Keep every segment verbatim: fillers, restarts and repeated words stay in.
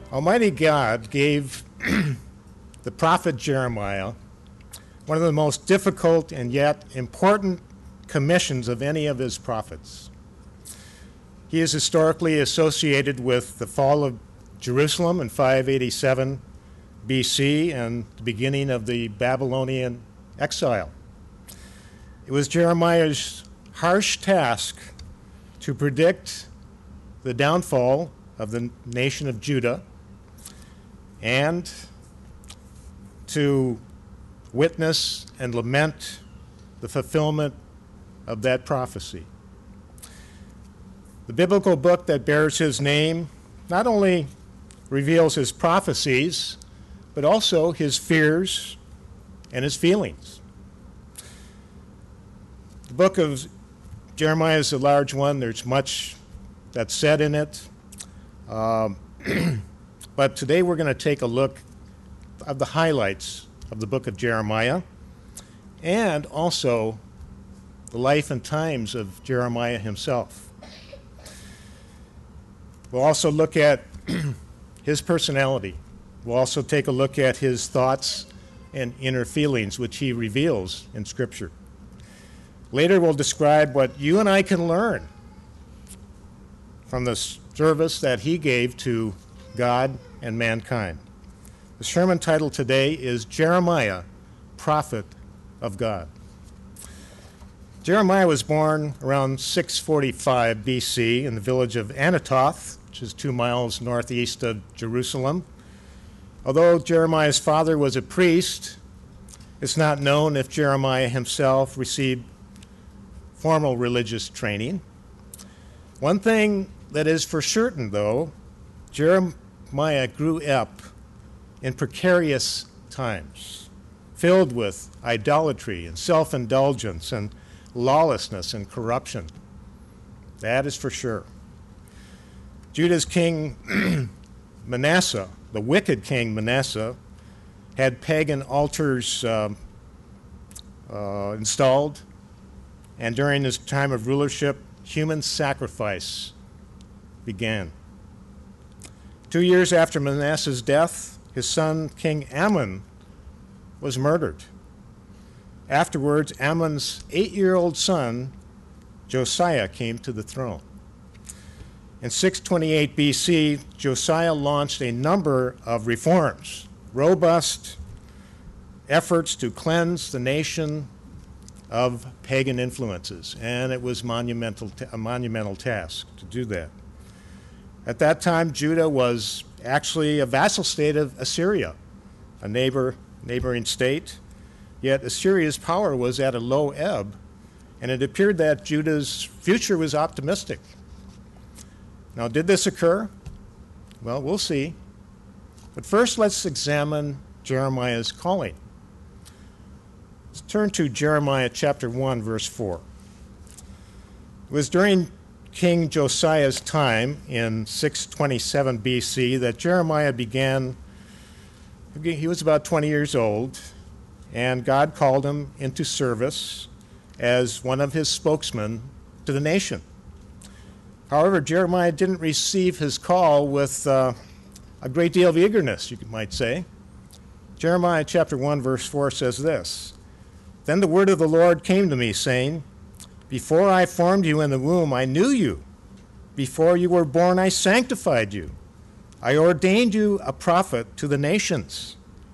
Almighty God gave the prophet Jeremiah one of the most difficult and yet important commissions of any of his prophets. He is historically associated with the fall of Jerusalem in five eighty-seven B C and the beginning of the Babylonian exile. It was Jeremiah's harsh task to predict the downfall of the nation of Judah and to witness and lament the fulfillment of that prophecy. The biblical book that bears his name not only reveals his prophecies, but also his fears and his feelings. The book of Jeremiah is a large one. There's much that's said in it. Um, but today we're going to take a look at the highlights of the book of Jeremiah and also the life and times of Jeremiah himself. We'll also look at his personality. We'll also take a look at his thoughts and inner feelings, which he reveals in Scripture. Later, we'll describe what you and I can learn from the service that he gave to God and mankind. The sermon title today is Jeremiah, Prophet of God. Jeremiah was born around six forty-five B C in the village of Anathoth, which is two miles northeast of Jerusalem. Although Jeremiah's father was a priest, it's not known if Jeremiah himself received formal religious training. One thing that is for certain, though, Jeremiah grew up in precarious times, filled with idolatry and self-indulgence and lawlessness and corruption. That is for sure. Judah's king Manasseh, the wicked king Manasseh, had pagan altars uh, uh, installed, and during his time of rulership, human sacrifice began. Two years after Manasseh's death, his son, King Amon, was murdered. Afterwards, Amon's eight-year-old son, Josiah, came to the throne. In six twenty-eight B C, Josiah launched a number of reforms, robust efforts to cleanse the nation of pagan influences, and it was monumental, a monumental task to do that. At that time, Judah was actually a vassal state of Assyria, a neighbor, neighboring state, yet Assyria's power was at a low ebb, and it appeared that Judah's future was optimistic. Now, did this occur? Well, we'll see. But first, let's examine Jeremiah's calling. Let's turn to Jeremiah chapter one, verse four. It was during King Josiah's time in six twenty-seven B C that Jeremiah began, he was about twenty years old, and God called him into service as one of his spokesmen to the nation. However, Jeremiah didn't receive his call with uh, a great deal of eagerness, you might say. Jeremiah chapter one, verse four says this, "Then the word of the Lord came to me, saying, Before I formed you in the womb, I knew you. Before you were born, I sanctified you. I ordained you a prophet to the nations.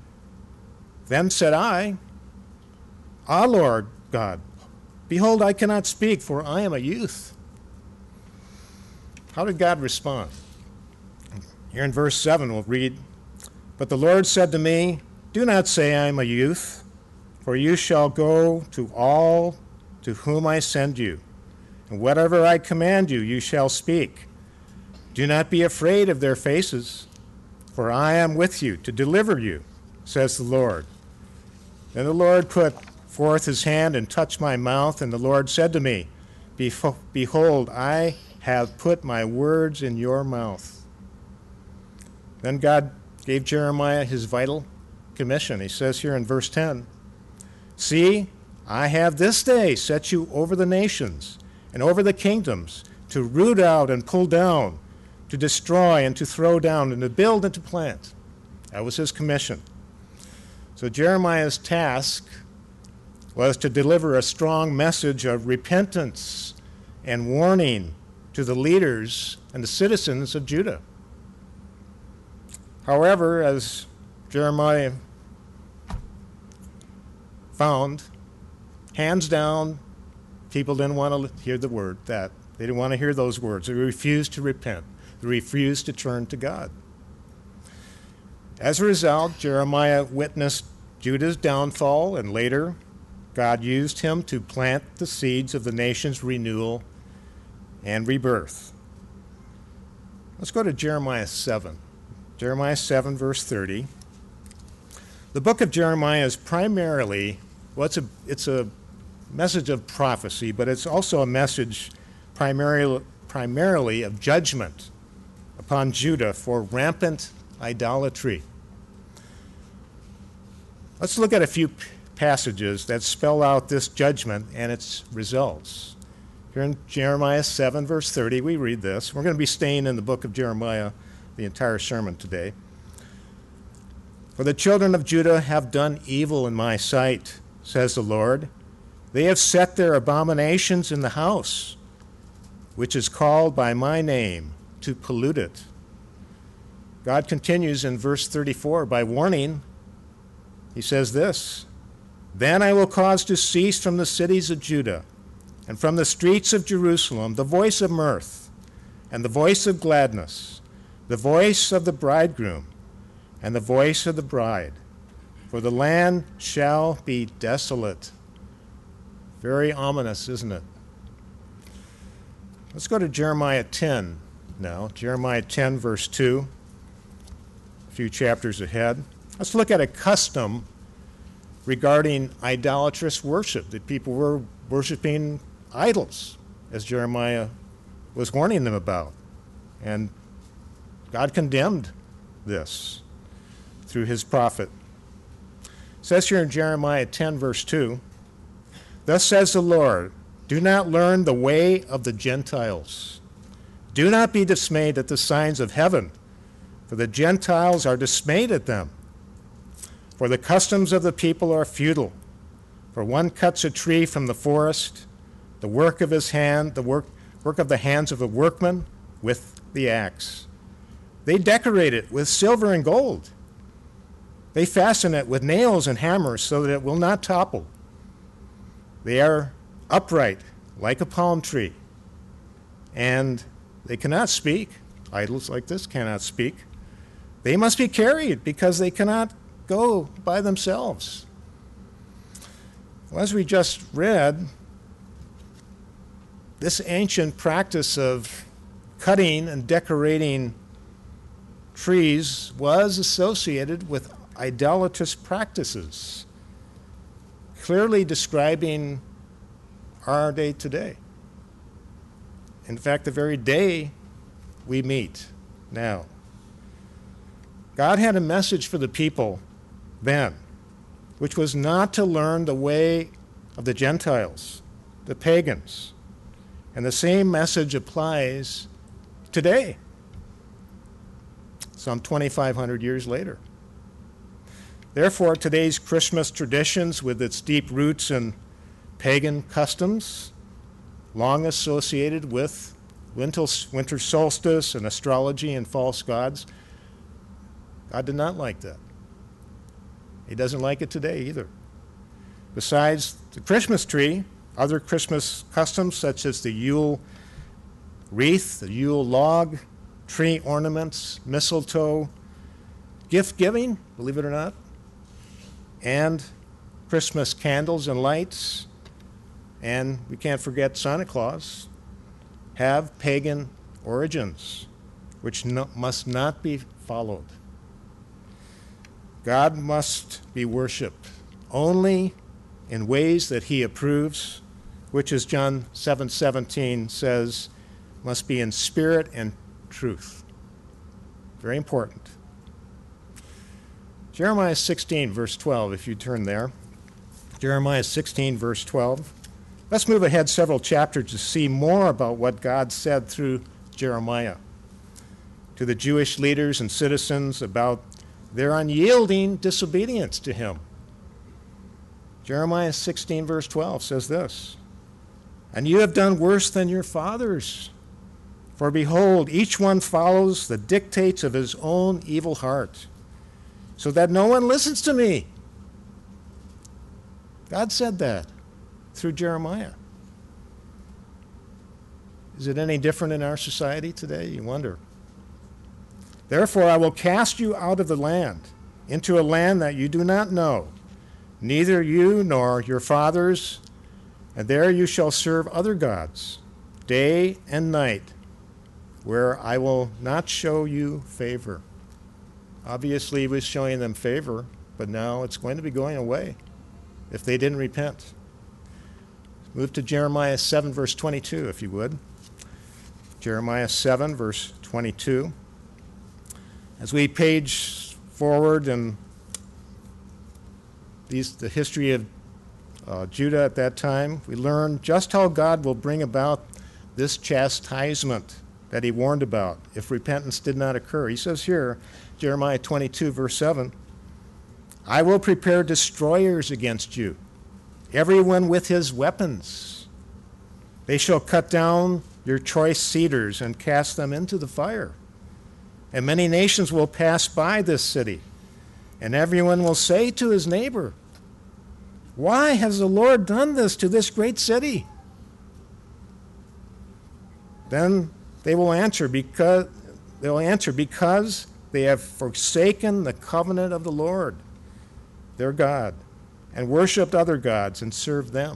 Then said I, Ah, Lord God, behold, I cannot speak, for I am a youth." How did God respond? Here in verse seven, we'll read, "But the Lord said to me, Do not say I am a youth, for you shall go to all to whom I send you, and whatever I command you, you shall speak. Do not be afraid of their faces, for I am with you to deliver you, says the Lord. Then the Lord put forth his hand and touched my mouth, and the Lord said to me, Behold, I have put my words in your mouth." Then God gave Jeremiah his vital commission. He says here in verse ten, "See, I have this day set you over the nations and over the kingdoms, to root out and pull down, to destroy and to throw down and to build and to plant. That was his commission. So Jeremiah's task was to deliver a strong message of repentance and warning to the leaders and the citizens of Judah. However, as Jeremiah found, hands down, people didn't want to hear the word, that. They didn't want to hear those words. They refused to repent. They refused to turn to God. As a result, Jeremiah witnessed Judah's downfall, and later, God used him to plant the seeds of the nation's renewal and rebirth. Let's go to Jeremiah seven. Jeremiah seven, verse thirty. The book of Jeremiah is primarily, well, it's a, it's a message of prophecy, but it's also a message primarily, primarily of judgment upon Judah for rampant idolatry. Let's look at a few passages that spell out this judgment and its results. Here in Jeremiah seven, verse thirty, we read this. We're going to be staying in the book of Jeremiah the entire sermon today. For the children of Judah have done evil in my sight, says the Lord. They have set their abominations in the house, which is called by my name, to pollute it. God continues in verse thirty-four by warning. He says this, Then I will cause to cease from the cities of Judah and from the streets of Jerusalem the voice of mirth and the voice of gladness, the voice of the bridegroom and the voice of the bride, for the land shall be desolate. Very ominous, isn't it? Let's go to Jeremiah ten now. Jeremiah ten, verse two, a few chapters ahead. Let's look at a custom regarding idolatrous worship, that people were worshiping idols, as Jeremiah was warning them about. And God condemned this through his prophet. It says here in Jeremiah ten, verse two, Thus says the Lord, do not learn the way of the Gentiles. Do not be dismayed at the signs of heaven, for the Gentiles are dismayed at them. For the customs of the people are futile. For one cuts a tree from the forest, the work of his hand, the work, work of the hands of a workman with the axe. They decorate it with silver and gold. They fasten it with nails and hammers so that it will not topple. They are upright like a palm tree, and they cannot speak. Idols like this cannot speak. They must be carried because they cannot go by themselves. Well, as we just read, this ancient practice of cutting and decorating trees was associated with idolatrous practices, clearly describing our day today. In fact, the very day we meet now. God had a message for the people then, which was not to learn the way of the Gentiles, the pagans. And the same message applies today, some twenty-five hundred years later. Therefore, today's Christmas traditions, with its deep roots in pagan customs, long associated with winter solstice and astrology and false gods, God did not like that. He doesn't like it today either. Besides the Christmas tree, other Christmas customs such as the Yule wreath, the Yule log, tree ornaments, mistletoe, gift giving, believe it or not, and Christmas candles and lights, and we can't forget Santa Claus, have pagan origins, which no, must not be followed. God must be worshipped only in ways that he approves, which, as John seven seventeen says, must be in spirit and truth. Very important. Jeremiah sixteen, verse twelve, if you turn there. Jeremiah sixteen, verse twelve. Let's move ahead several chapters to see more about what God said through Jeremiah. to the Jewish leaders and citizens about their unyielding disobedience to him. Jeremiah sixteen, verse twelve says this, "And you have done worse than your fathers. For behold, each one follows the dictates of his own evil heart, so that no one listens to me." God said that through Jeremiah. Is it any different in our society today? You wonder. "Therefore I will cast you out of the land, into a land that you do not know, neither you nor your fathers, and there you shall serve other gods, day and night, where I will not show you favor." Obviously, he was showing them favor, but now it's going to be going away if they didn't repent. Move to Jeremiah seven, verse twenty-two, if you would. Jeremiah seven, verse twenty-two. As we page forward in these, the history of uh, Judah at that time, we learn just how God will bring about this chastisement that he warned about if repentance did not occur. He says here, Jeremiah twenty-two, verse seven, "I will prepare destroyers against you, everyone with his weapons. They shall cut down your choice cedars and cast them into the fire. And many nations will pass by this city, and everyone will say to his neighbor, 'Why has the Lord done this to this great city?' Then they will answer because they will answer because they have forsaken the covenant of the Lord, their God, and worshipped other gods and served them."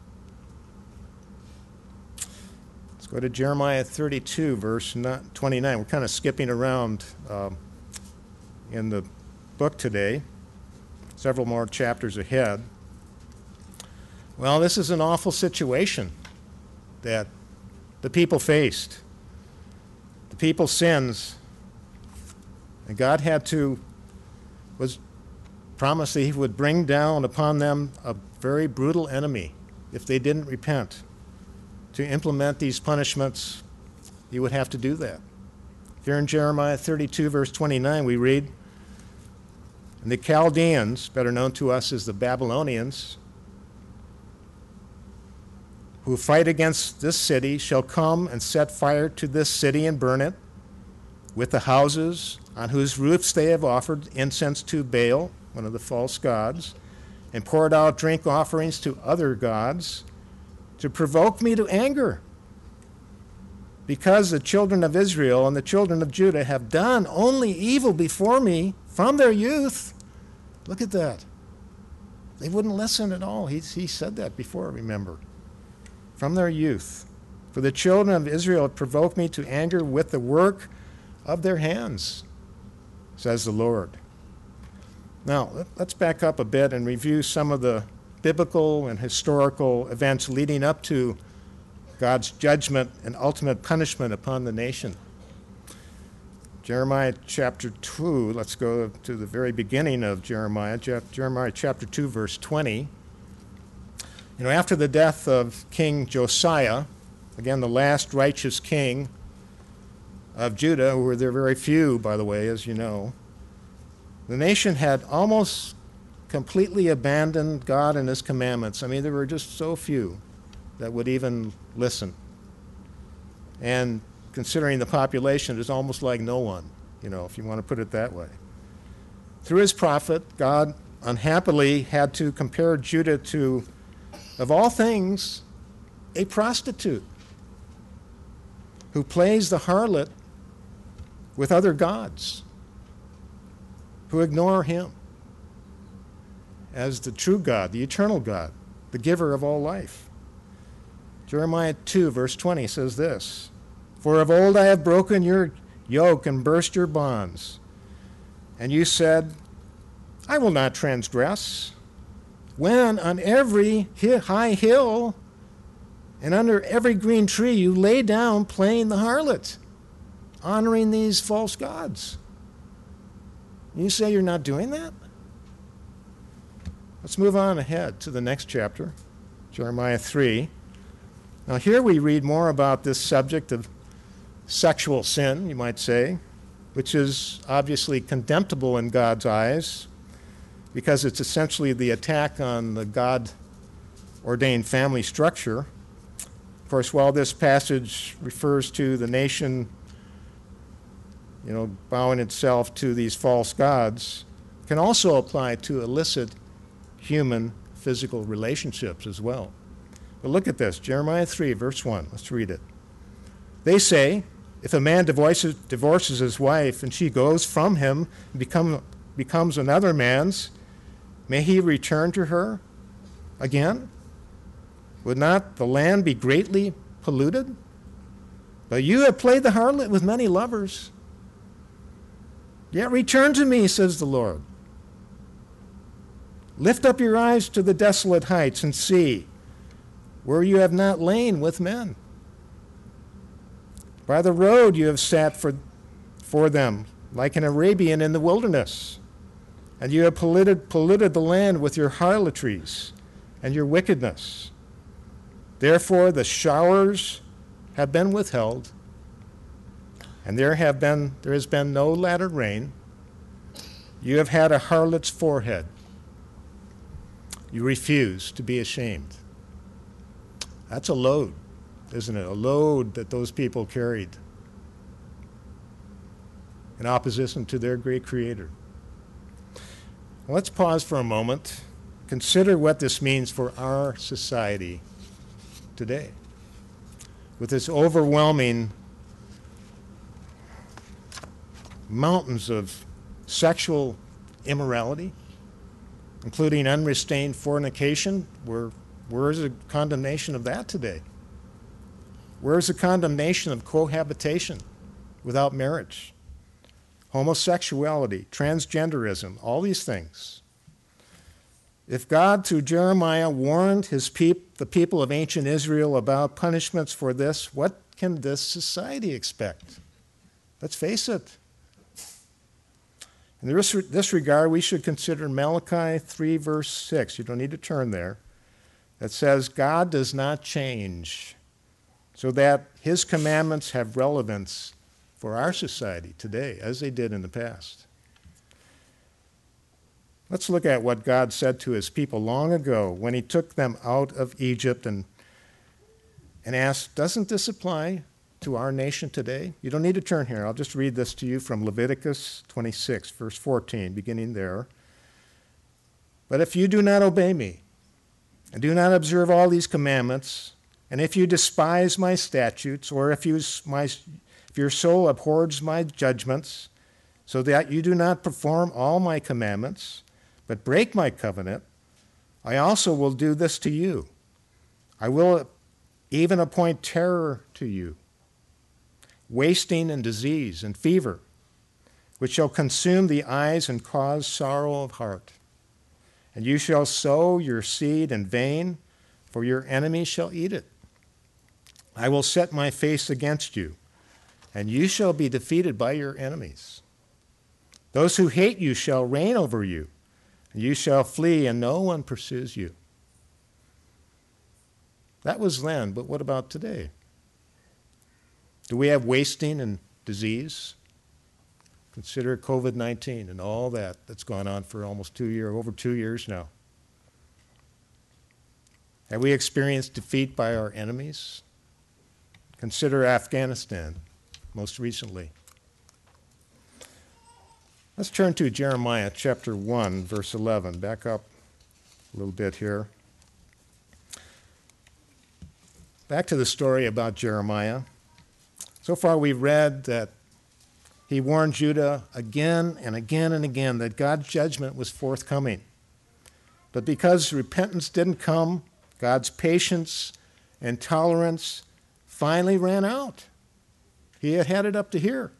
Let's go to Jeremiah thirty-two, verse twenty-nine. We're kind of skipping around um, in the book today, several more chapters ahead. Well, this is an awful situation that the people faced. The people's sins, and God had to, was promised that he would bring down upon them a very brutal enemy if they didn't repent. To implement these punishments, he would have to do that. Here in Jeremiah thirty-two, verse twenty-nine, we read, "And the Chaldeans, better known to us as the Babylonians, who fight against this city shall come and set fire to this city and burn it, with the houses on whose roofs they have offered incense to Baal," one of the false gods, "and poured out drink offerings to other gods, to provoke me to anger, because the children of Israel and the children of Judah have done only evil before me from their youth." Look at that. They wouldn't listen at all. He, he said that before, remember. From their youth. "For the children of Israel have provoked me to anger with the work of their hands, says the Lord." Now, let's back up a bit and review some of the biblical and historical events leading up to God's judgment and ultimate punishment upon the nation. Jeremiah chapter two, let's go to the very beginning of Jeremiah, Jeremiah chapter two, verse twenty. You know, after the death of King Josiah, again, the last righteous king of Judah, who were there very few, by the way, as you know, the nation had almost completely abandoned God and his commandments. I mean, there were just so few that would even listen. And considering the population, it was almost like no one, you know, if you want to put it that way. Through his prophet, God unhappily had to compare Judah to, of all things, a prostitute who plays the harlot with other gods, who ignore him as the true God, the eternal God, the giver of all life. Jeremiah two, verse twenty says this, "For of old I have broken your yoke and burst your bonds. And you said, I will not transgress. When on every high hill and under every green tree you lay down playing the harlot, honoring these false gods." You say you're not doing that? Let's move on ahead to the next chapter, Jeremiah three. Now here we read more about this subject of sexual sin, you might say. which is obviously contemptible in God's eyes because it's essentially the attack on the God-ordained family structure. Of course, while this passage refers to the nation, you know, bowing itself to these false gods, it can also apply to illicit human physical relationships as well. But look at this, Jeremiah three, verse one. Let's read it. They say, if a man divorces, divorces his wife and she goes from him and become, becomes another man's, may he return to her again? Would not the land be greatly polluted? But you have played the harlot with many lovers. Yet return to me, says the Lord. Lift up your eyes to the desolate heights and see where you have not lain with men. By the road you have sat for, for them, like an Arabian in the wilderness. And you have polluted, polluted the land with your harlotries and your wickedness. Therefore the showers have been withheld, and there have been there has been no latter rain. You have had a harlot's forehead. You refuse to be ashamed. That's a load, isn't it? A load that those people carried in opposition to their great Creator. Well, let's pause for a moment. Consider what this means for our society today. With this overwhelming mountains of sexual immorality, including unrestrained fornication, where, where is the condemnation of that today? Where is the condemnation of cohabitation without marriage? Homosexuality, transgenderism, all these things. If God, through Jeremiah, warned his peop- the people of ancient Israel about punishments for this, what can this society expect? Let's face it. In this, this regard, we should consider Malachi three, verse six. You don't need to turn there. That says, God does not change, so that his commandments have relevance for our society today, as they did in the past. Let's look at what God said to his people long ago when he took them out of Egypt and, and asked, doesn't this apply to our nation today? You don't need to turn here. I'll just read this to you from Leviticus twenty-six, verse fourteen, beginning there. But if you do not obey me and do not observe all these commandments, and if you despise my statutes, or if, you, my, if your soul abhors my judgments, so that you do not perform all my commandments, but break my covenant, I also will do this to you. I will even appoint terror to you, wasting and disease and fever, which shall consume the eyes and cause sorrow of heart. And you shall sow your seed in vain, for your enemies shall eat it. I will set my face against you, and you shall be defeated by your enemies. Those who hate you shall reign over you, and you shall flee, and no one pursues you. That was then, but what about today? Do we have wasting and disease? Consider covid nineteen and all that that's gone on for almost two years, over two years now. Have we experienced defeat by our enemies? Consider Afghanistan most recently. Let's turn to Jeremiah chapter one, verse eleven. Back up a little bit here. Back to the story about Jeremiah. So far we've read that he warned Judah again and again and again that God's judgment was forthcoming. But because repentance didn't come, God's patience and tolerance finally ran out. He had had it up to here.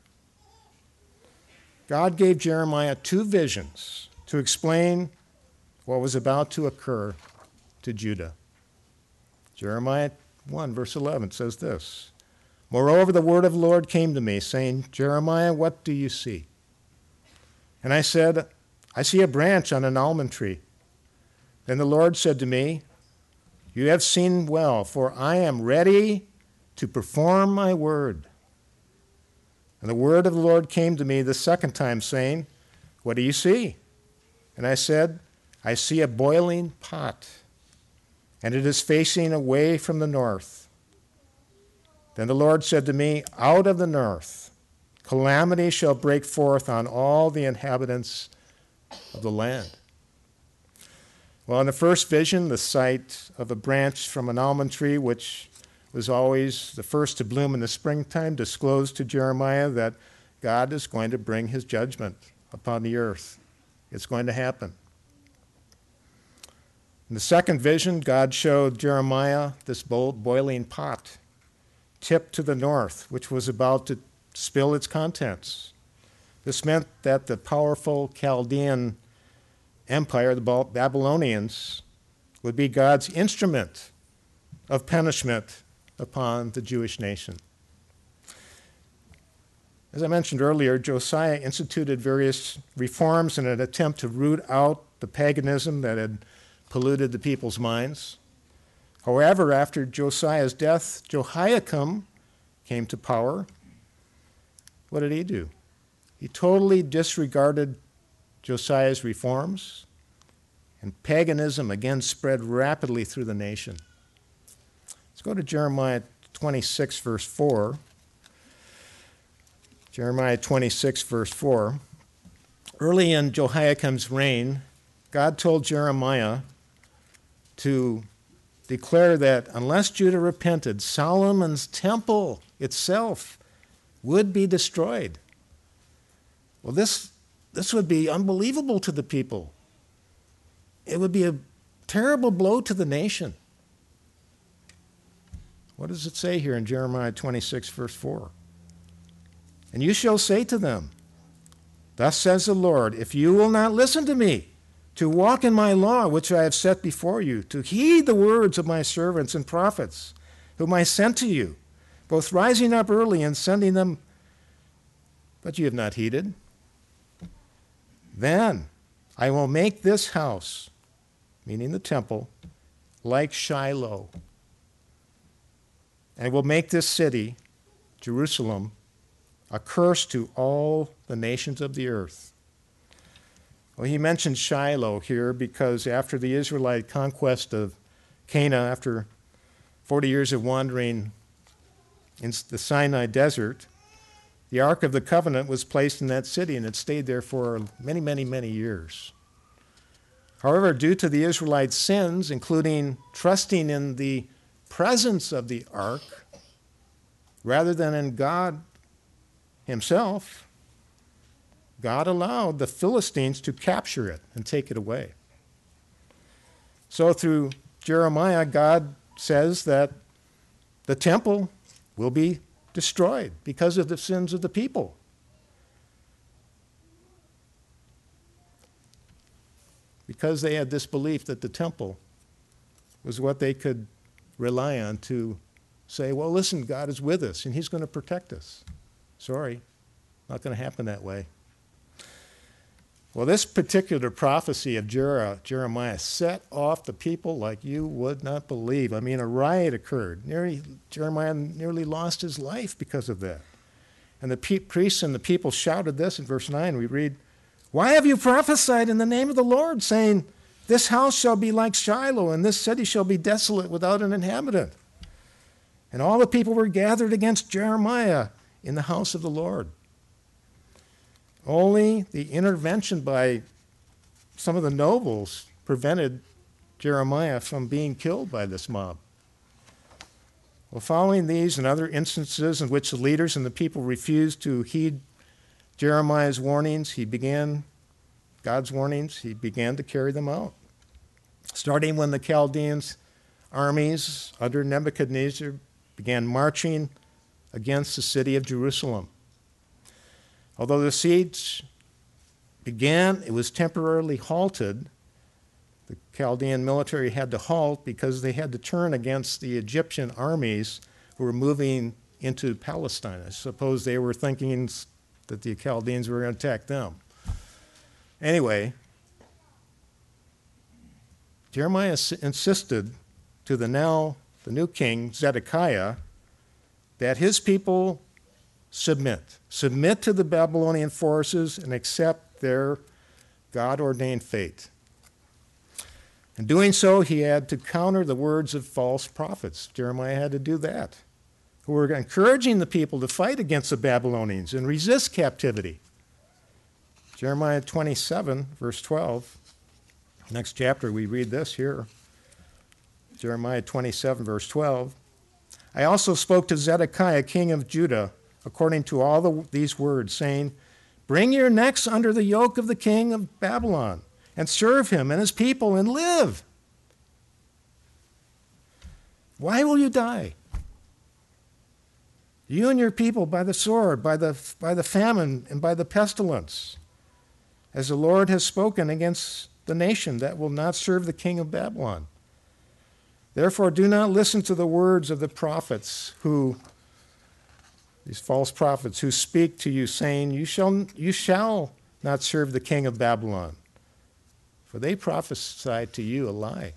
God gave Jeremiah two visions to explain what was about to occur to Judah. Jeremiah one, verse eleven says this, Moreover, the word of the Lord came to me, saying, Jeremiah, what do you see? And I said, I see a branch on an almond tree. Then the Lord said to me, You have seen well, for I am ready to perform my word. And the word of the Lord came to me the second time, saying, what do you see? And I said, I see a boiling pot, and it is facing away from the north. Then the Lord said to me, out of the north, calamity shall break forth on all the inhabitants of the land. Well, in the first vision, the sight of a branch from an almond tree, which was always the first to bloom in the springtime, disclosed to Jeremiah that God is going to bring his judgment upon the earth. It's going to happen. In the second vision, God showed Jeremiah this boiling pot tipped to the north, which was about to spill its contents. This meant that the powerful Chaldean empire, the Babylonians, would be God's instrument of punishment upon the Jewish nation. As I mentioned earlier, Josiah instituted various reforms in an attempt to root out the paganism that had polluted the people's minds. However, after Josiah's death, Jehoiakim came to power. What did he do? He totally disregarded Josiah's reforms, and paganism again spread rapidly through the nation. Let's go to Jeremiah twenty-six, verse four. Jeremiah twenty-six, verse four. Early in Jehoiakim's reign, God told Jeremiah to declare that unless Judah repented, Solomon's temple itself would be destroyed. Well, this, this would be unbelievable to the people. It would be a terrible blow to the nation. What does it say here in Jeremiah twenty-six, verse four? And you shall say to them, thus says the Lord, if you will not listen to me, to walk in my law, which I have set before you, to heed the words of my servants and prophets, whom I sent to you, both rising up early and sending them, but you have not heeded, then I will make this house, meaning the temple, like Shiloh, and will make this city, Jerusalem, a curse to all the nations of the earth. Well, he mentions Shiloh here because after the Israelite conquest of Canaan, after forty years of wandering in the Sinai desert, the Ark of the Covenant was placed in that city, and it stayed there for many, many, many years. However, due to the Israelites' sins, including trusting in the presence of the Ark rather than in God himself, God allowed the Philistines to capture it and take it away. So through Jeremiah, God says that the temple will be destroyed because of the sins of the people. Because they had this belief that the temple was what they could rely on to say, well, listen, God is with us and he's going to protect us. Sorry, not going to happen that way. Well, this particular prophecy of Jeremiah set off the people like you would not believe. I mean, a riot occurred. Nearly, Jeremiah nearly lost his life because of that. And the priests and the people shouted this in verse nine. We read, why have you prophesied in the name of the Lord, saying, this house shall be like Shiloh, and this city shall be desolate without an inhabitant? And all the people were gathered against Jeremiah in the house of the Lord. Only the intervention by some of the nobles prevented Jeremiah from being killed by this mob. Well, following these and other instances in which the leaders and the people refused to heed Jeremiah's warnings, he began, God's warnings, he began to carry them out. Starting when the Chaldeans' armies under Nebuchadnezzar began marching against the city of Jerusalem. Although the siege began, it was temporarily halted. The Chaldean military had to halt because they had to turn against the Egyptian armies who were moving into Palestine. I suppose they were thinking that the Chaldeans were going to attack them. Anyway, Jeremiah insisted to the now, the new king, Zedekiah, that his people submit. Submit to the Babylonian forces and accept their God-ordained fate. In doing so, he had to counter the words of false prophets. Jeremiah had to do that, who were encouraging the people to fight against the Babylonians and resist captivity. Jeremiah twenty-seven, verse twelve. Next chapter, we read this here. Jeremiah twenty-seven, verse twelve. I also spoke to Zedekiah, king of Judah, according to all the, these words, saying, bring your necks under the yoke of the king of Babylon, and serve him and his people and live. Why will you die? You and your people by the sword, by the, by the famine, and by the pestilence, as the Lord has spoken against the nation that will not serve the king of Babylon. Therefore, do not listen to the words of the prophets who, these false prophets who speak to you, saying, you shall, you shall not serve the king of Babylon. For they prophesy to you a lie.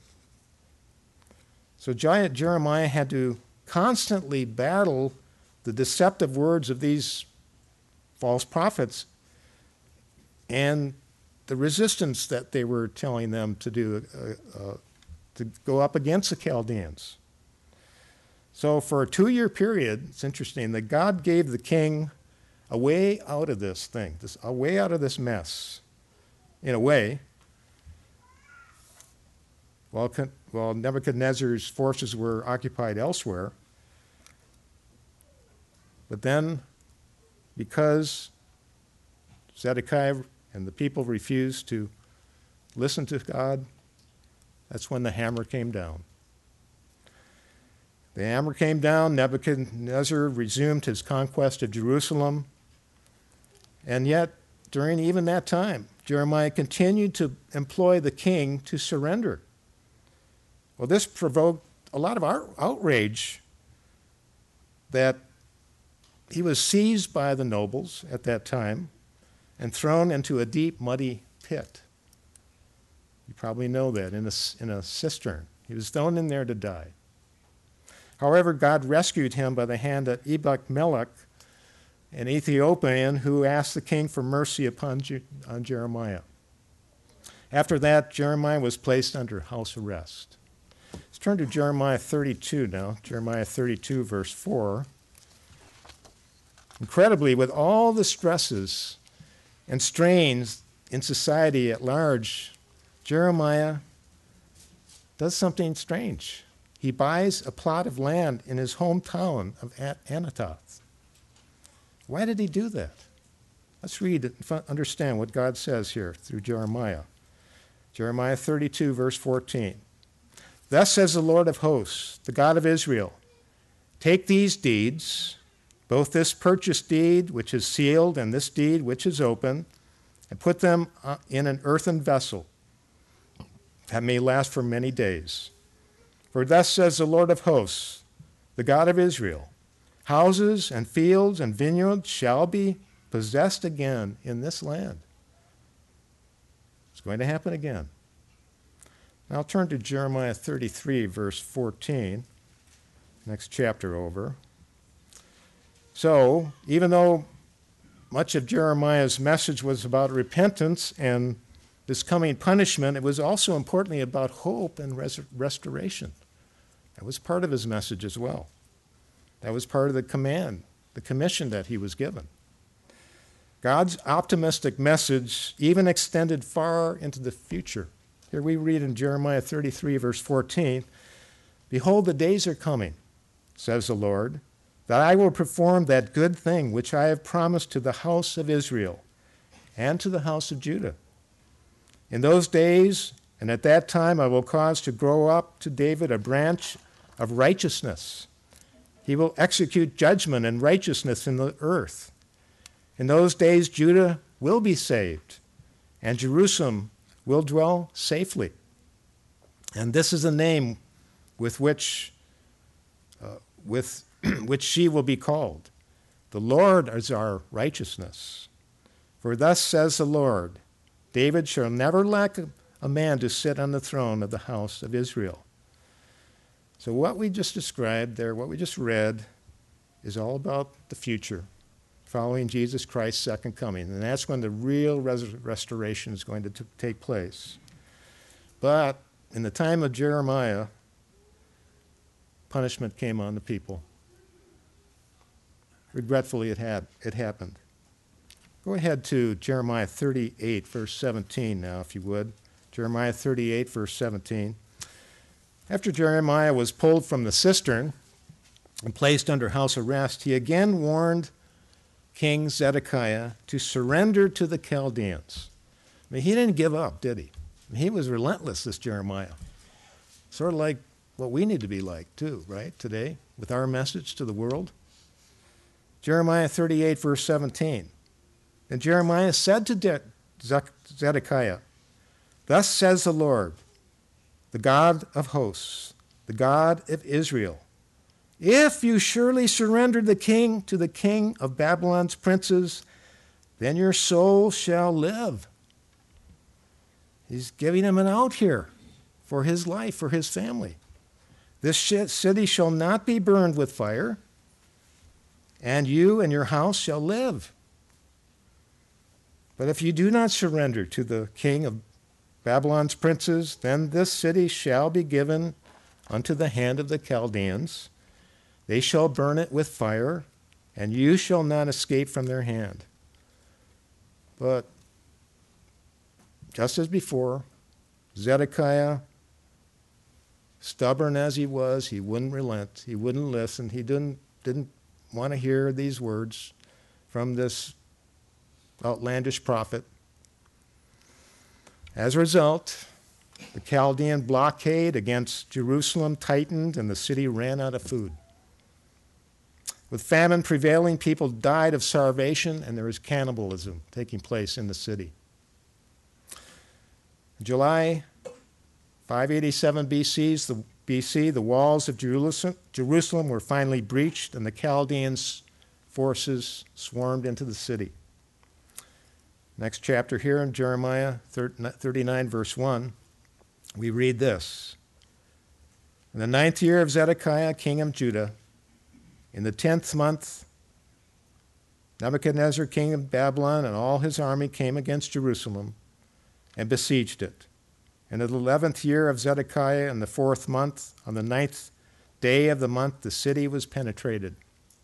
So Jeremiah had to constantly battle the deceptive words of these false prophets and the resistance that they were telling them to do, uh, uh, to go up against the Chaldeans. So for a two-year period, it's interesting that God gave the king a way out of this thing, this, a way out of this mess, in a way. While, while Nebuchadnezzar's forces were occupied elsewhere. But then, because Zedekiah and the people refused to listen to God, that's when the hammer came down. The hammer came down, Nebuchadnezzar resumed his conquest of Jerusalem, and yet, during even that time, Jeremiah continued to employ the king to surrender. Well, this provoked a lot of outrage that he was seized by the nobles at that time and thrown into a deep, muddy pit. You probably know that, in a, in a cistern. He was thrown in there to die. However, God rescued him by the hand of Ebed-melech, an Ethiopian who asked the king for mercy upon Je- on Jeremiah. After that, Jeremiah was placed under house arrest. Let's turn to Jeremiah thirty-two now. Jeremiah thirty-two, verse four. Incredibly, with all the stresses and strains in society at large, Jeremiah does something strange. He buys a plot of land in his hometown of Anathoth. Why did he do that? Let's read and understand what God says here through Jeremiah. Jeremiah thirty-two, verse fourteen. Thus says the Lord of hosts, the God of Israel, take these deeds, both this purchase deed which is sealed and this deed which is open, and put them in an earthen vessel that may last for many days. For thus says the Lord of hosts, the God of Israel, houses and fields and vineyards shall be possessed again in this land. It's going to happen again. Now I'll turn to Jeremiah thirty-three, verse fourteen, next chapter over. So, even though much of Jeremiah's message was about repentance and this coming punishment, it was also importantly about hope and res- restoration. That was part of his message as well. That was part of the command, the commission that he was given. God's optimistic message even extended far into the future. Here we read in Jeremiah thirty-three, verse fourteen, behold, the days are coming, says the Lord, that I will perform that good thing which I have promised to the house of Israel and to the house of Judah. In those days and at that time I will cause to grow up to David a branch of righteousness. He will execute judgment and righteousness in the earth. In those days Judah will be saved, and Jerusalem will dwell safely. And this is the name with which, uh, with which she will be called. The Lord is our righteousness. For thus says the Lord, David shall never lack a man to sit on the throne of the house of Israel. So what we just described there, what we just read, is all about the future. following Jesus Christ's second coming. And that's when the real res- restoration is going to t- take place. But in the time of Jeremiah, punishment came on the people. Regretfully, it had it happened. Go ahead to Jeremiah thirty-eight, verse seventeen now, if you would. Jeremiah thirty-eight, verse seventeen. After Jeremiah was pulled from the cistern and placed under house arrest, he again warned King Zedekiah to surrender to the Chaldeans. I mean, he didn't give up, did he? He was relentless, this Jeremiah. Sort of like what we need to be like, too, right, today, with our message to the world. Jeremiah thirty-eight, verse seventeen. And Jeremiah said to De- Zedekiah, "Thus says the Lord, the God of hosts, the God of Israel, if you surely surrender the king to the king of Babylon's princes, then your soul shall live." He's giving him an out here for his life, for his family. "This city shall not be burned with fire, and you and your house shall live. But if you do not surrender to the king of Babylon's princes, then this city shall be given unto the hand of the Chaldeans. They shall burn it with fire, and you shall not escape from their hand." But just as before, Zedekiah, stubborn as he was, he wouldn't relent. He wouldn't listen. He didn't, didn't want to hear these words from this outlandish prophet. As a result, the Chaldean blockade against Jerusalem tightened, and the city ran out of food. With famine prevailing, people died of starvation, and there was cannibalism taking place in the city. In July five eighty-seven B C, the, B C, the walls of Jerusalem, Jerusalem were finally breached, and the Chaldeans' forces swarmed into the city. Next chapter here in Jeremiah thirty-nine, verse one, we read this. "In the ninth year of Zedekiah, king of Judah, in the tenth month, Nebuchadnezzar, king of Babylon, and all his army came against Jerusalem and besieged it. And in the eleventh year of Zedekiah, in the fourth month, on the ninth day of the month, the city was penetrated."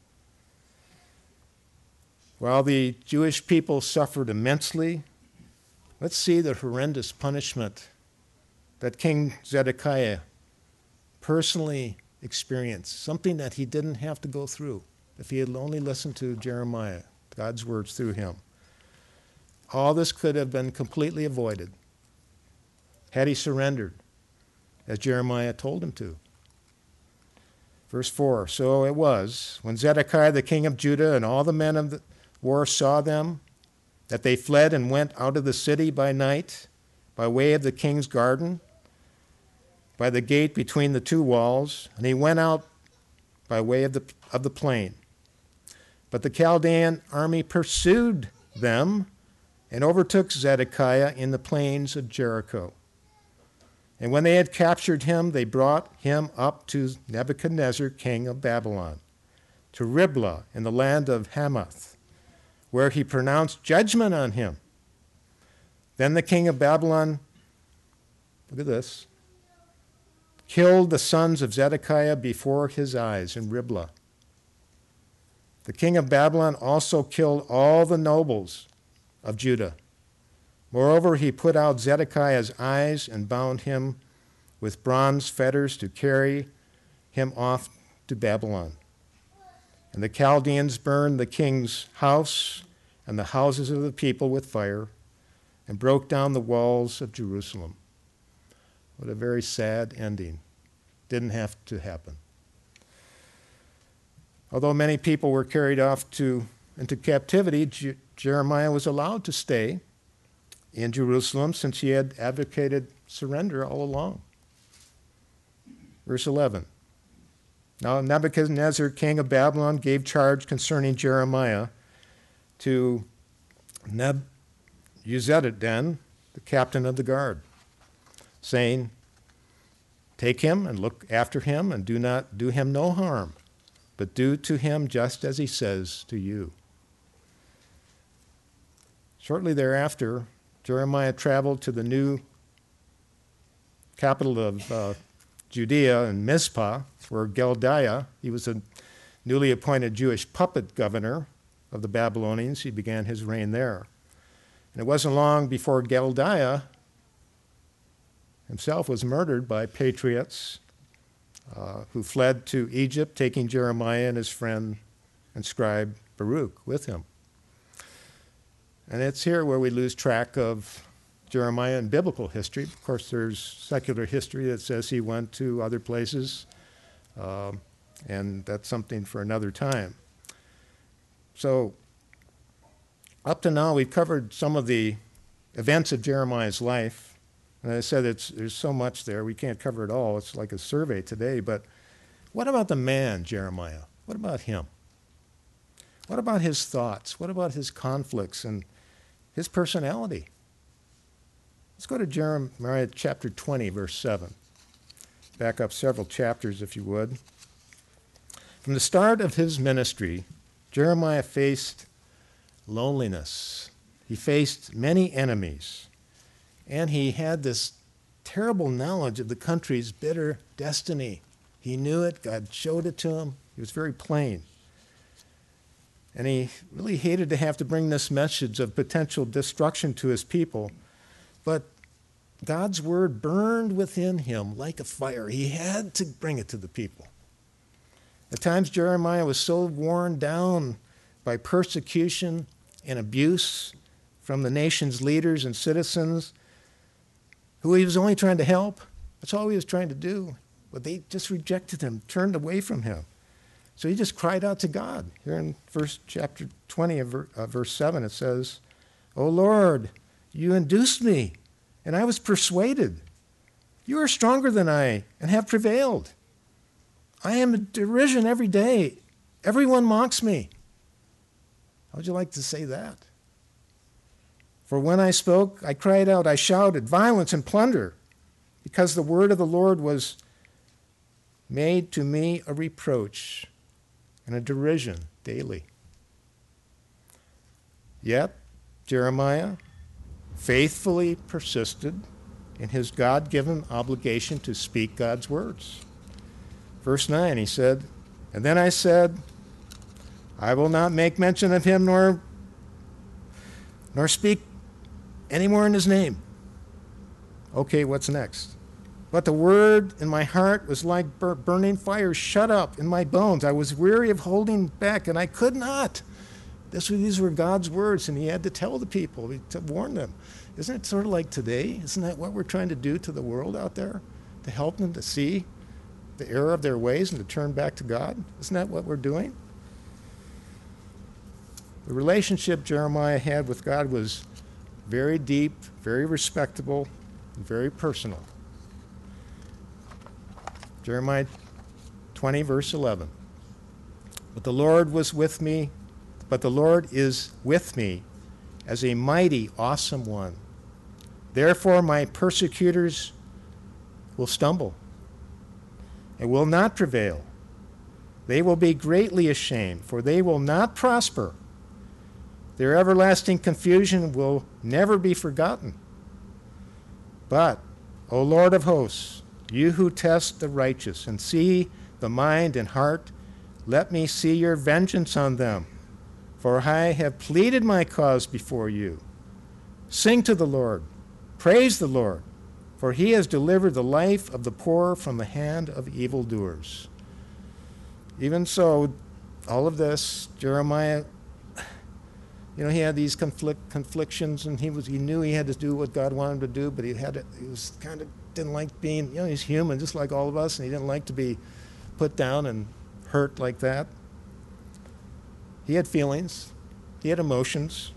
While the Jewish people suffered immensely, let's see the horrendous punishment that King Zedekiah personally experienced, something that he didn't have to go through if he had only listened to Jeremiah, God's words through him. All this could have been completely avoided had he surrendered, as Jeremiah told him to. Verse four, "So it was, when Zedekiah the king of Judah and all the men of the war saw them, that they fled and went out of the city by night, by way of the king's garden, by the gate between the two walls, and he went out by way of the, of the plain. But the Chaldean army pursued them and overtook Zedekiah in the plains of Jericho. And when they had captured him, they brought him up to Nebuchadnezzar, king of Babylon, to Riblah in the land of Hamath, where he pronounced judgment on him. Then the king of Babylon," look at this, "killed the sons of Zedekiah before his eyes in Riblah. The king of Babylon also killed all the nobles of Judah. Moreover, he put out Zedekiah's eyes and bound him with bronze fetters to carry him off to Babylon. And the Chaldeans burned the king's house and the houses of the people with fire and broke down the walls of Jerusalem." What a very sad ending. Didn't have to happen. Although many people were carried off to, into captivity, Je- Jeremiah was allowed to stay in Jerusalem since he had advocated surrender all along. Verse eleven. "Now Nebuchadnezzar, king of Babylon, gave charge concerning Jeremiah to Nebuzaradan, the captain of the guard, saying, 'Take him and look after him, and do not do him no harm, but do to him just as he says to you.' Shortly thereafter, Jeremiah traveled to the new capital of uh, Judea in Mizpah, where Gedaliah, he was a newly appointed Jewish puppet governor of the Babylonians. He began his reign there. And it wasn't long before Gedaliah himself was murdered by patriots uh, who fled to Egypt, taking Jeremiah and his friend and scribe Baruch with him. And it's here where we lose track of Jeremiah in biblical history. Of course, there's secular history that says he went to other places, uh, and that's something for another time. So, up to now, we've covered some of the events of Jeremiah's life. And I said it's, there's so much there, we can't cover it all. It's like a survey today. But what about the man, Jeremiah? What about him? What about his thoughts? What about his conflicts and his personality? Let's go to Jeremiah chapter twenty, verse seven. Back up several chapters, if you would. From the start of his ministry, Jeremiah faced loneliness. He faced many enemies. And he had this terrible knowledge of the country's bitter destiny. He knew it. God showed it to him. He was very plain. And he really hated to have to bring this message of potential destruction to his people. But God's word burned within him like a fire. He had to bring it to the people. At times, Jeremiah was so worn down by persecution and abuse from the nation's leaders and citizens who he was only trying to help. That's all he was trying to do. But they just rejected him, turned away from him. So he just cried out to God. Here in verse chapter twenty of uh, verse seven, it says, "O Lord, you induced me, and I was persuaded. You are stronger than I, and have prevailed. I am a derision every day. Everyone mocks me." How would you like to say that? "For when I spoke, I cried out, I shouted, violence and plunder, because the word of the Lord was made to me a reproach and a derision daily." Yet, Jeremiah faithfully persisted in his God-given obligation to speak God's words. Verse nine, he said, "And then I said, I will not make mention of him nor, nor speak any more in his name." Okay, what's next? "But the word in my heart was like bur- burning fire shut up in my bones. I was weary of holding back, and I could not." This, these were God's words, and he had to tell the people, to warn them. Isn't it sort of like today? Isn't that what we're trying to do to the world out there? To help them to see the error of their ways and to turn back to God? Isn't that what we're doing? The relationship Jeremiah had with God was very deep, very respectable, and very personal. Jeremiah twenty, verse eleven. But the Lord was with me, but the Lord is with me as a mighty, awesome one. Therefore my persecutors will stumble and will not prevail. They will be greatly ashamed, for they will not prosper. Their everlasting confusion will never be forgotten. But, O Lord of hosts, you who test the righteous and see the mind and heart, let me see your vengeance on them, for I have pleaded my cause before you. Sing to the Lord, praise the Lord, for he has delivered the life of the poor from the hand of evildoers. Even so, all of this, Jeremiah, you know, he had these conflict, conflictions, and he was he knew he had to do what God wanted him to do, but he had to, he was kind of didn't like being, you know, he's human just like all of us, and he didn't like to be put down and hurt like that. He had feelings, he had emotions,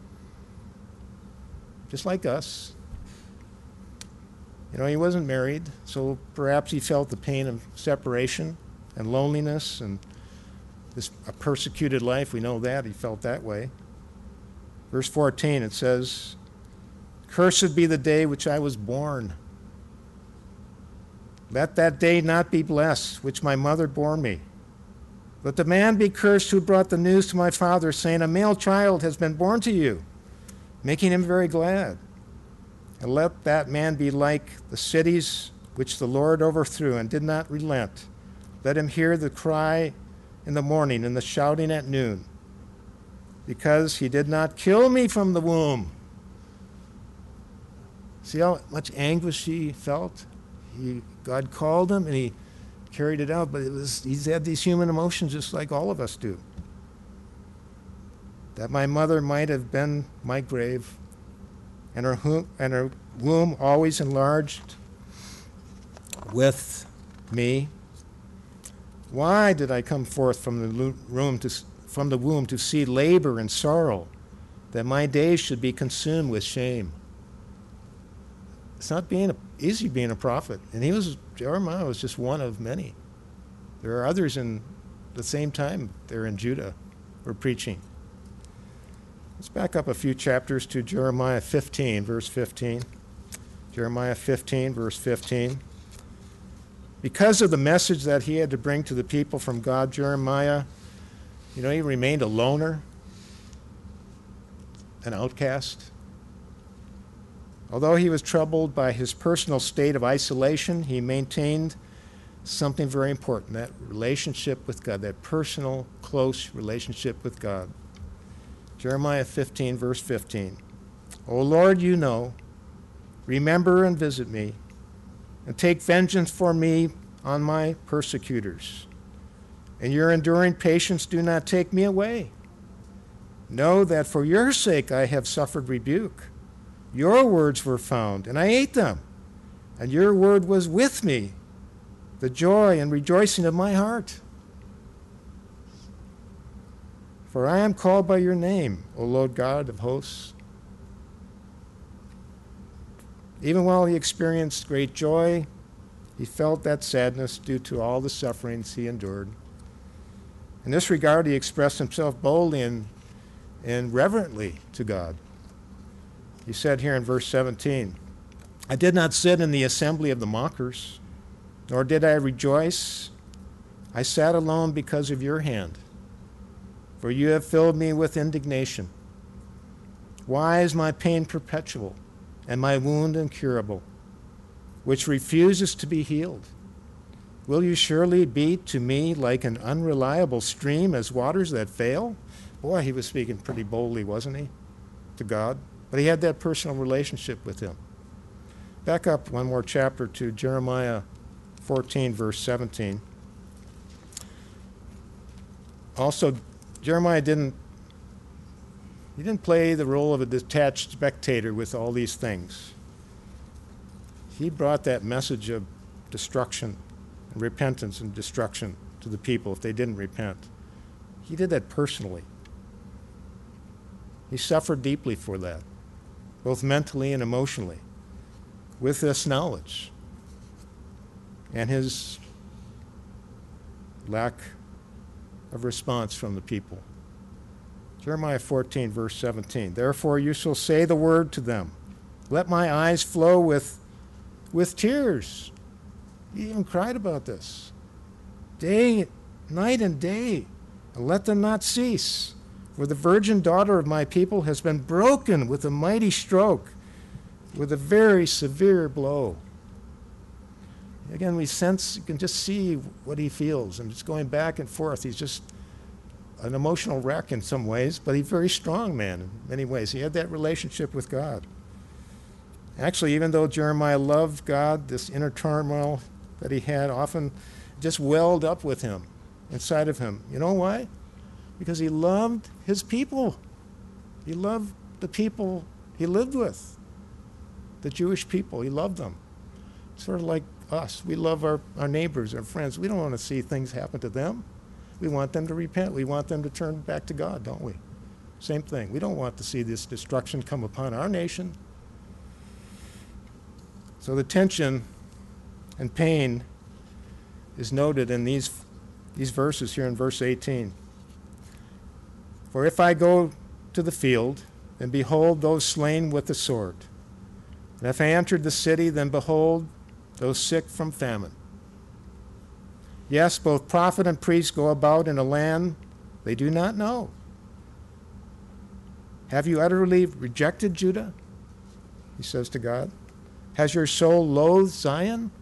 just like us. You know, he wasn't married, so perhaps he felt the pain of separation and loneliness and this a persecuted life. We know that he felt that way. Verse fourteen, it says, "Cursed be the day which I was born. Let that day not be blessed, which my mother bore me. Let the man be cursed who brought the news to my father, saying, a male child has been born to you. making him very glad. And let that man be like the cities which the Lord overthrew and did not relent. Let him hear the cry in the morning and the shouting at noon, because he did not kill me from the womb. See how much anguish he felt? He, God called him and he carried it out, but it was, he's had these human emotions just like all of us do. That my mother might have been my grave, and her, womb, and her womb always enlarged with me. Why did I come forth from the room to, from the womb to see labor and sorrow, that my days should be consumed with shame? It's not being a, easy being a prophet, and he was Jeremiah was just one of many. There are others in the same time there in Judah were preaching. Let's back up a few chapters to Jeremiah fifteen, verse fifteen. Jeremiah fifteen, verse fifteen. Because of the message that he had to bring to the people from God, Jeremiah, you know, he remained a loner, an outcast. Although he was troubled by his personal state of isolation, he maintained something very important, that relationship with God, that personal, close relationship with God. Jeremiah fifteen, verse fifteen. O Lord, you know, remember and visit me, and take vengeance for me on my persecutors. In your enduring patience, do not take me away. Know that for your sake I have suffered rebuke. Your words were found, and I ate them, and your word was with me, the joy and rejoicing of my heart. For I am called by your name, O Lord God of hosts. Even while he experienced great joy, he felt that sadness due to all the sufferings he endured. In this regard, he expressed himself boldly and, and reverently to God. He said here in verse seventeen, I did not sit in the assembly of the mockers, nor did I rejoice. I sat alone because of your hand, for you have filled me with indignation. Why is my pain perpetual, and my wound incurable, which refuses to be healed? Will you surely be to me like an unreliable stream, as waters that fail? Boy, he was speaking pretty boldly, wasn't he, to God? But he had that personal relationship with him. Back up one more chapter to Jeremiah fourteen, verse seventeen. Also, Jeremiah didn't he didn't play the role of a detached spectator with all these things. He brought that message of destruction, and repentance and destruction to the people if they didn't repent. He did that personally. He suffered deeply for that, both mentally and emotionally, with this knowledge and his lack of response from the people. Jeremiah fourteen, verse seventeen. Therefore you shall say the word to them. Let my eyes flow with, with tears. He even cried about this. Day, night and day, and let them not cease. For the virgin daughter of my people has been broken with a mighty stroke, with a very severe blow. Again, we sense, you can just see what he feels, and it's going back and forth. He's just an emotional wreck in some ways, but he's a very strong man in many ways. He had that relationship with God. Actually, even though Jeremiah loved God, this inner turmoil that he had often just welled up with him, inside of him. You know why? Because he loved his people. He loved the people he lived with, the Jewish people. He loved them. Sort of like us. We love our, our neighbors, our friends. We don't want to see things happen to them. We want them to repent. We want them to turn back to God, don't we? Same thing. We don't want to see this destruction come upon our nation. So the tension and pain is noted in these, these verses here in verse eighteen. For if I go to the field, then behold those slain with the sword. And if I entered the city, then behold those sick from famine. Yes, both prophet and priest go about in a land they do not know. Have you utterly rejected Judah? He says to God. Has your soul loathed Zion?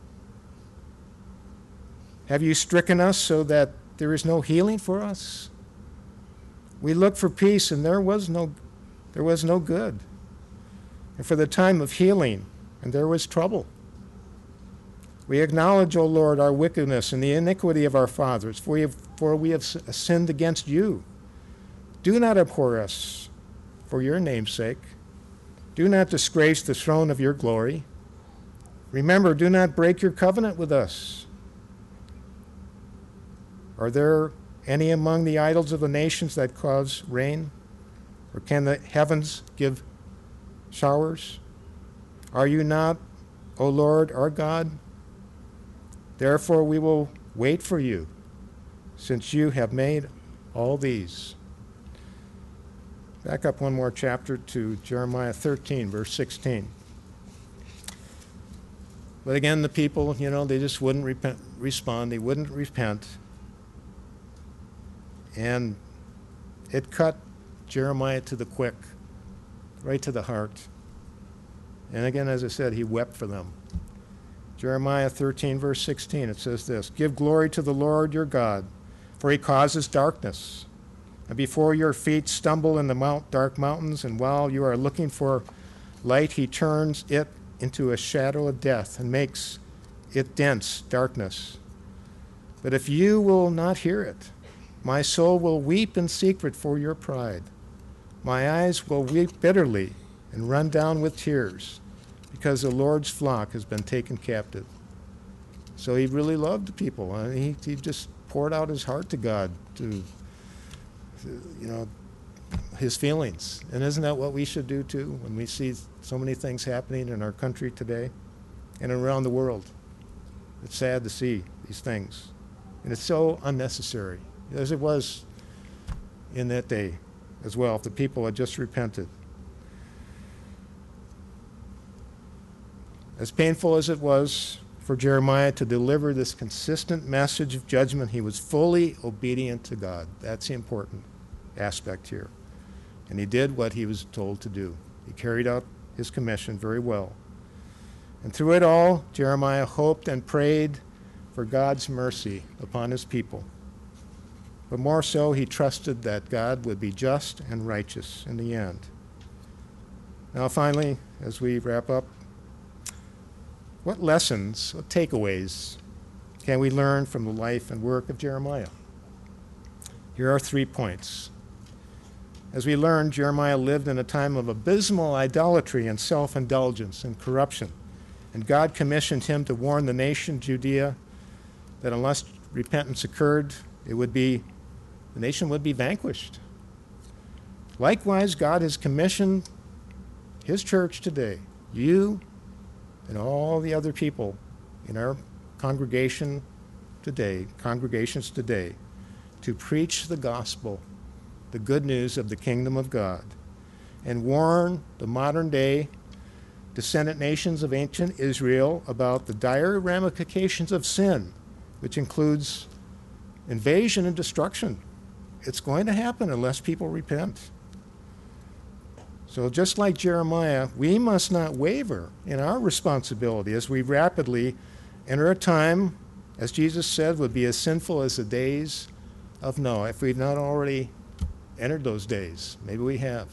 Have you stricken us so that there is no healing for us? We looked for peace, and there was no, there was no good. And for the time of healing, and there was trouble. We acknowledge, O Lord, our wickedness and the iniquity of our fathers, for we have, for we have sinned against you. Do not abhor us for your name's sake. Do not disgrace the throne of your glory. Remember, do not break your covenant with us. Are there any among the idols of the nations that cause rain? Or can the heavens give showers? Are you not, O Lord, our God? Therefore we will wait for you, since you have made all these. Back up one more chapter to Jeremiah thirteen, verse sixteen. But again, the people, you know, they just wouldn't repent, respond. They wouldn't repent. And it cut Jeremiah to the quick, right to the heart. And again, as I said, he wept for them. Jeremiah thirteen, verse sixteen, it says this, Give glory to the Lord your God, for he causes darkness. And before your feet stumble in the mount, dark mountains, and while you are looking for light, he turns it into a shadow of death and makes it dense darkness. But if you will not hear it, my soul will weep in secret for your pride. My eyes will weep bitterly and run down with tears, because the Lord's flock has been taken captive. So he really loved the people. I mean, he, he just poured out his heart to God, to, to, you know, his feelings. And isn't that what we should do too when we see so many things happening in our country today and around the world? It's sad to see these things. And it's so unnecessary, as it was in that day as well, if the people had just repented. As painful as it was for Jeremiah to deliver this consistent message of judgment, he was fully obedient to God. That's the important aspect here. And he did what he was told to do. He carried out his commission very well. And through it all, Jeremiah hoped and prayed for God's mercy upon his people. But more so, he trusted that God would be just and righteous in the end. Now finally, as we wrap up, what lessons, what takeaways can we learn from the life and work of Jeremiah? Here are three points. As we learned, Jeremiah lived in a time of abysmal idolatry and self-indulgence and corruption. And God commissioned him to warn the nation, Judea, that unless repentance occurred, it would be, the nation would be vanquished. Likewise, God has commissioned his church today, you and all the other people in our congregation today, congregations today, to preach the gospel, the good news of the kingdom of God, and warn the modern day descendant nations of ancient Israel about the dire ramifications of sin, which includes invasion and destruction. It's going to happen unless people repent. So just like Jeremiah, we must not waver in our responsibility as we rapidly enter a time, as Jesus said, would be as sinful as the days of Noah. If we've not already entered those days, maybe we have.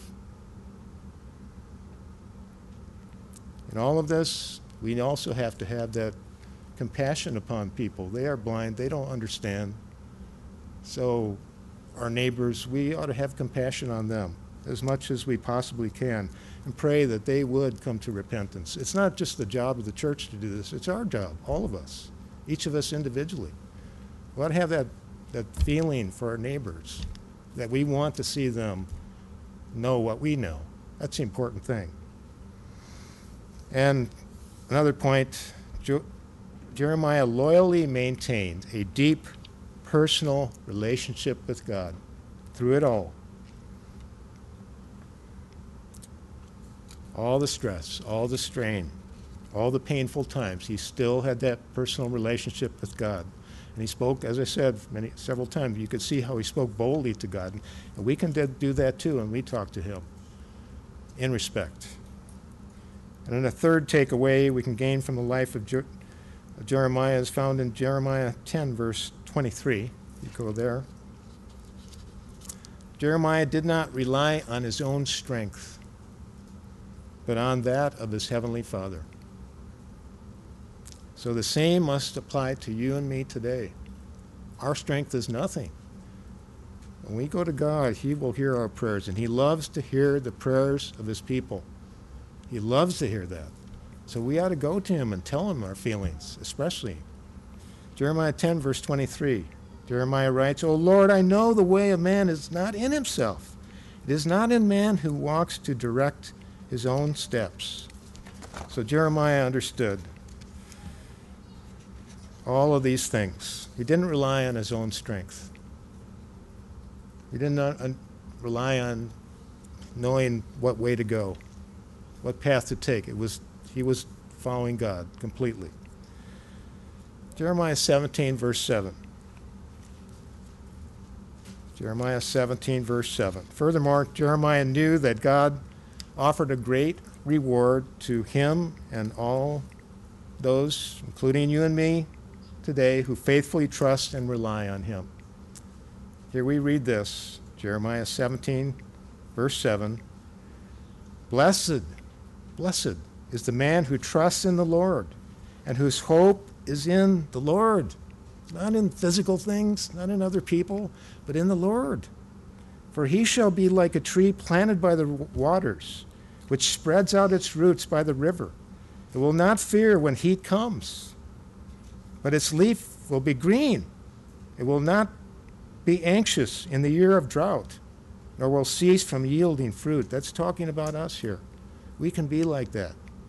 In all of this, we also have to have that compassion upon people. They are blind, they don't understand. So our neighbors, we ought to have compassion on them as much as we possibly can and pray that they would come to repentance. It's not just the job of the church to do this, it's our job, all of us, each of us individually. We ought to have that, that feeling for our neighbors, that we want to see them know what we know. That's the important thing. And another point, Jo- Jeremiah loyally maintained a deep personal relationship with God through it all. All the stress, all the strain, all the painful times, he still had that personal relationship with God. And he spoke, as I said, many, several times, you could see how he spoke boldly to God. And we can do that too when we talk to him. in respect. And then a third takeaway we can gain from the life of, Jer- of Jeremiah is found in Jeremiah ten, verse twenty-three. You go there. Jeremiah did not rely on his own strength, but on that of his heavenly Father. So the same must apply to you and me today. Our strength is nothing. When we go to God, he will hear our prayers, and he loves to hear the prayers of his people. He loves to hear that. So we ought to go to him and tell him our feelings, especially. Jeremiah ten, verse twenty-three. Jeremiah writes, O Lord, I know the way of man is not in himself. It is not in man who walks to direct his own steps. So Jeremiah understood all of these things. He didn't rely on his own strength. He did not un- rely on knowing what way to go, what path to take. It was he was following God completely. Jeremiah seventeen, verse seven. Jeremiah seventeen, verse seven. Furthermore, Jeremiah knew that God offered a great reward to him and all those, including you and me today, who faithfully trust and rely on him. Here we read this, Jeremiah seventeen, verse seven. Blessed, blessed is the man who trusts in the Lord and whose hope is in the Lord. Not in physical things, not in other people, but in the Lord. For he shall be like a tree planted by the waters, which spreads out its roots by the river. It will not fear when heat comes, but its leaf will be green. It will not be anxious in the year of drought, nor will cease from yielding fruit. That's talking about us here. We can be like that.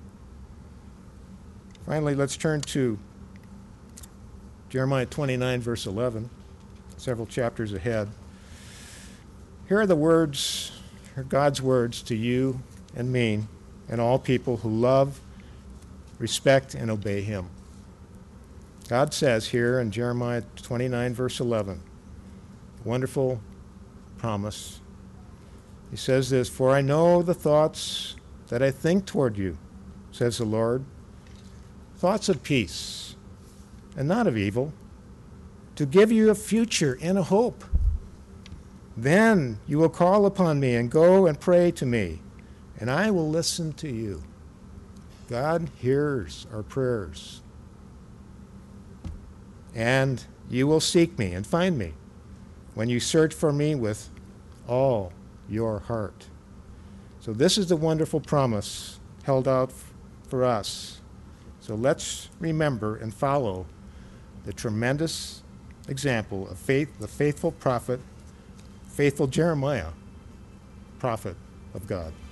Finally, let's turn to Jeremiah twenty-nine, verse eleven, several chapters ahead. Here are the words, here are God's words to you and me and all people who love, respect, and obey him. God says here in Jeremiah twenty-nine, verse eleven, wonderful promise. He says this, For I know the thoughts that I think toward you, says the Lord, thoughts of peace and not of evil, to give you a future and a hope. Then you will call upon me and go and pray to me, and I will listen to you. God hears our prayers. And you will seek me and find me when you search for me with all your heart. So this is the wonderful promise held out for us. So let's remember and follow the tremendous example of faith, the faithful prophet, faithful Jeremiah, prophet of God.